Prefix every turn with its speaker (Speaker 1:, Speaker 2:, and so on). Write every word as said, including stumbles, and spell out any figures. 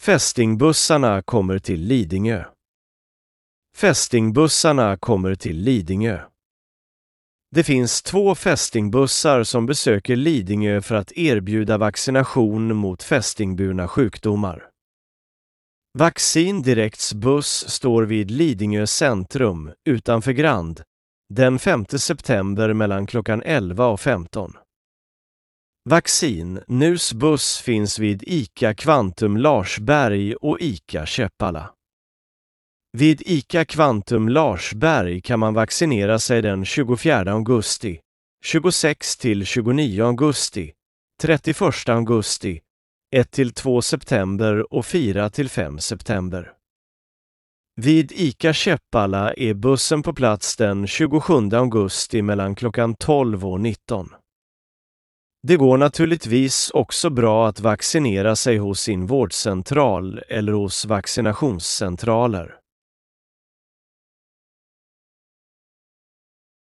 Speaker 1: Fästingbussarna kommer till Lidingö. Fästingbussarna kommer till Lidingö. Det finns två fästingbussar som besöker Lidingö för att erbjuda vaccination mot fästingburna sjukdomar. Vaccin Direkts buss står vid Lidingö centrum utanför Grand den femte september mellan klockan elva och femton. Vaccin Nus buss finns vid ICA Kvantum Larsberg och ICA Käppala. Vid ICA Kvantum Larsberg kan man vaccinera sig den tjugofjärde augusti, tjugosex till tjugonio augusti, trettioförsta augusti, ett till två september och fyra till fem september. Vid ICA Käppala är bussen på plats den tjugosjunde augusti mellan klockan tolv och nitton. Det går naturligtvis också bra att vaccinera sig hos sin vårdcentral eller hos vaccinationscentraler.